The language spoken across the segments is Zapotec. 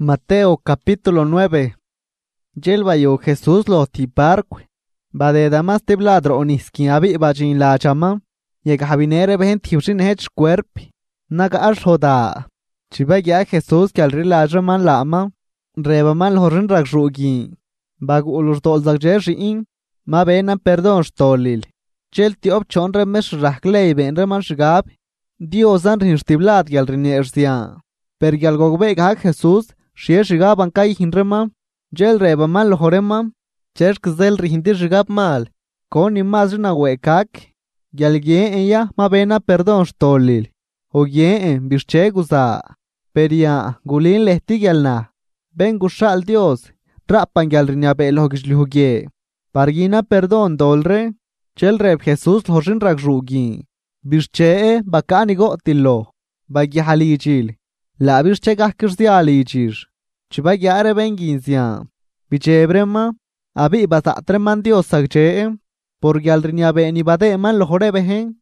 Mateo capítulo 9. Yelbayo Jesús lo tiparque. Bade damas tibladro oniskin abi bajin la chama. Yeg habinere behen tiushin hech cuerpi. Naga ashoda. Chibaya Jesús que al rilajaman lama. Rebaman horin ragrugi. Bag ulur dolzagjerin. Ma bena perdon stolil. Chel tiop chonre mesh raklei ben reman shgab. Diosan rinstiblad gal rinersia. Per gal gogbe ga Jesús. Shie shigab ankay hinrema, jel reba mal horema, cherk zel rihindir shigab mal, koni mazrina wekak, gyal gien ya ma bena perdon stolil, o gien bische guza, peria gulin lehti gyalna, ben gushal Dios, rapan gyal rinyabe logishluge, pargina perdon dolre, chel reb Jesus loshin ragrugi, bische bakani gotilo, bagi halijil. La bische gahkirsialijir. Chibagyare benginzia. Bichebrema. Abi basatreman Dios sagche. Por galrinia beni bademan lohore behen.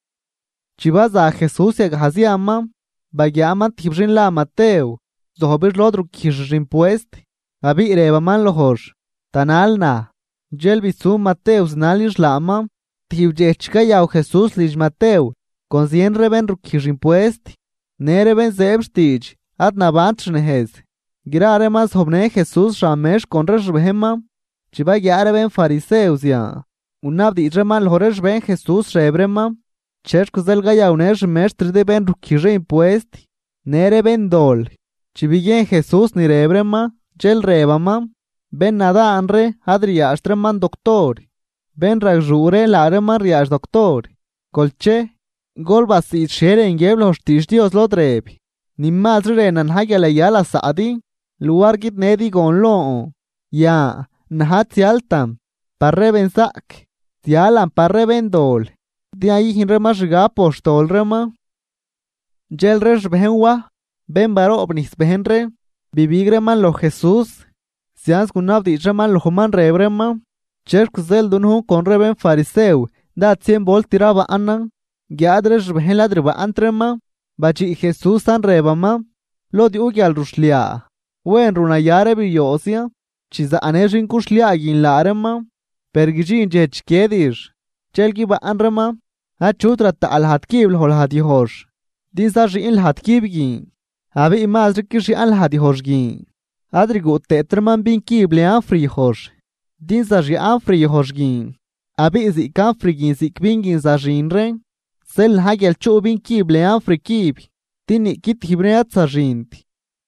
Chibaza Jesús yaghaziama. Bagyaman tibrin la Mateo. Zohobir lodru kishrin puest. Abi rebaman lohor. Tanalna. Jelbisu Mateus nalish lama. Tibjechka yau Jesús lish Mateo. Consien reben rukishrin puest. Nere ben zebstich, ad nabantshnehez. Girare mas hobne Jesus shamesh konresh behema. Chiba gyare ben fariseus ya. Unab di reman horesh ben Jesus rebrema. Chech kuzel gayaunesh mestre de ben rukire impuest. Nere ben dol. Chibigen Jesus ni rebrema. Jel rebama. Ben nada anre adriastreman doctor. Ben ragjure lareman riash doctor. Colche. Gol basit shere ingebl hostish Dios lo drebi. Nimmadre renan hagele yala saadi. Luar git nedi gon lo. Ya, nahat sialtam. Parre ben sak. Sialam parre ben dol. Di ahí hinrema shiga postol rema. Jel resh behenwa. Ben baro obnis behenre. Bibigreman lo Jesús. Sians kunab di reman lo human rebrema. Cherk zel dunhu con reben fariseu. Dat 100 bol tiraba anan. Gyadresh beheladreba antrema, bachi Jesús an rebama, lo di ugyal rushlia. Wen runayare biyosia, chiza aneshin kushlia gin larema, pergijin jechkedir. Chelgi ba anrema, hachutra ta al hatkib hol hadi hosh. Dinsa shi il hatkib gin. Abi imazrikishi al hadi hosh gin. Adrigo tetrman bin kible afri hosh. Dinsa shi afri hosh gin. Abi izi kafri gin zikbingin za jinre. Sel hagel chubin kible afrikib. Tini kit hibreat sarint.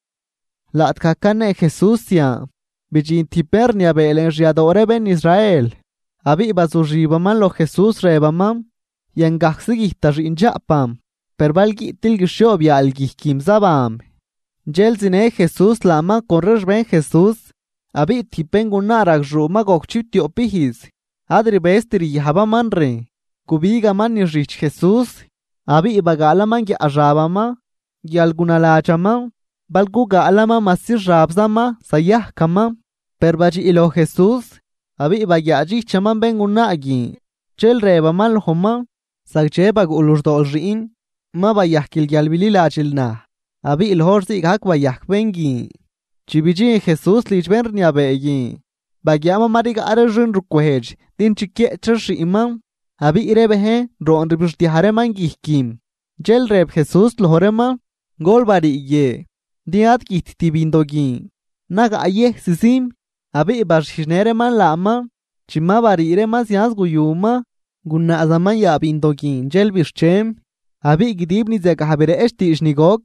La atkakane Jesusia. Bijin tipernia belen riadore ben Israel. Abi bazujibaman lo Jesus rebamam. Yangaxigihtar in japam. Perbalgi tilgishobia algihkim zabam. Jelzine Jesus lama correr ben Jesus. Abi tipengunarak ruma gokchitio pihis. Adri bestri habamanre. Kubiga man ni rich Jesús, abi ibagalaman ki arabama, ki alguna lachama, balguga alama masir rabzama, sayah kama, perbaji ilo Jesús, abi ibagaji chaman ben unagi, chel rebaman homa, sagche bag ulurdol riin, ma bayah kil galbili lachilna, abi ilhorsi hak bayah bengi, chibiji Jesús lich ben niabegi, bagyama mariga arajun rukwehej, din chike chershi imam, Abi irebehe ron ribus dihareman gihkim. Jel reb Jesus lohorema gol bari ye. Diat git tibindogin. Naga aye sisim. Abi ibarshinereman lama. Chima bari iremas yaz guyuma. Gunna azaman ya bindogin. Jel bishchem. Abi gidibni zega habere eshti ishnigok.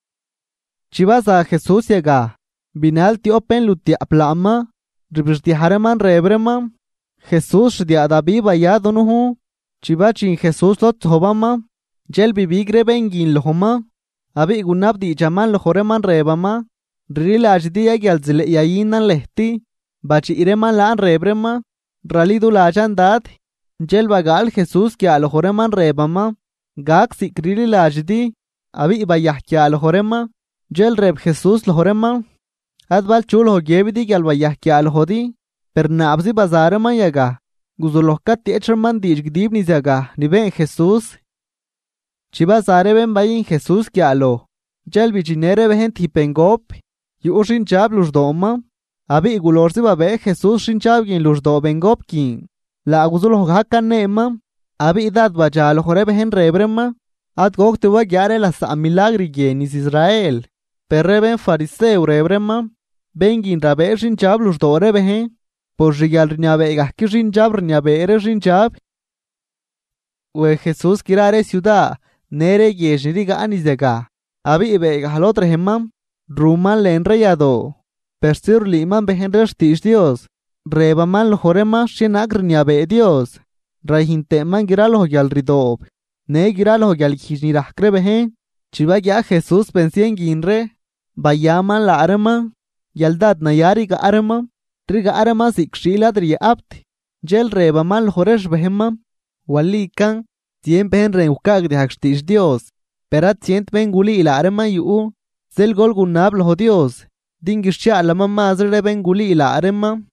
Chibaza Jesus yega. Binal ti open luti aplama. Ribus dihareman rebrema. Jesús de adabi vaya donuhu. Chibachin Jesús lot hobama. Jel bibigre bengin lohoma. Abi gunab di jaman lohoreman rebama. Rila ajdiya gyalzile yayinan lehti. Bachi ireman laan rebrema. Ralidu lajan dad. Jel bagal Jesús kya lohoreman rebama. Gak sikrili lajdi. Abi ibayah kya lohorema. Jel reb Jesús lohorema. Adbal chul ho gebidi gyal bayah kya lohodi. Pernabzi bazarema yaga. Guzulohkat techerman dijgdib ni zaga. Niben Jesús. Chiba zare ben bayin Jesús kyalo. Jel bijinere behen tipengop. yu shinchab lushdoma abi gulorsi babe Jesús shinchab gin lushdo bengopkin la guzulo hakanema abi dad bajalo horebe hen rebrema at gokte wa gyare la sa milagri genis Israel perreben fariseu rebrema bengin rabe shinchab lushdo rebe hen por rigal rinabe gahki shinchab rinabe ere shinchab we Jesús kirare ciudad nere yeshiriga anizega abi ibe halot rehemam ruman len reyado persir liman behen restish Dios rebaman lo jorema shenak rinabe Dios Rahinteman giralo yal ridob ne giralo yal kishnirah krebe chiba ya Jesús pensien ginre bayaman la arma yaldad nayari ga arma triga arma sikshila dri apt jel rebaman lo joresh behema walikan tien ben reukag de hakstish Dios perat tient ben guli ila arma yu zel gol gunab lo Dios dingisha la mamma azre ben guli ila arma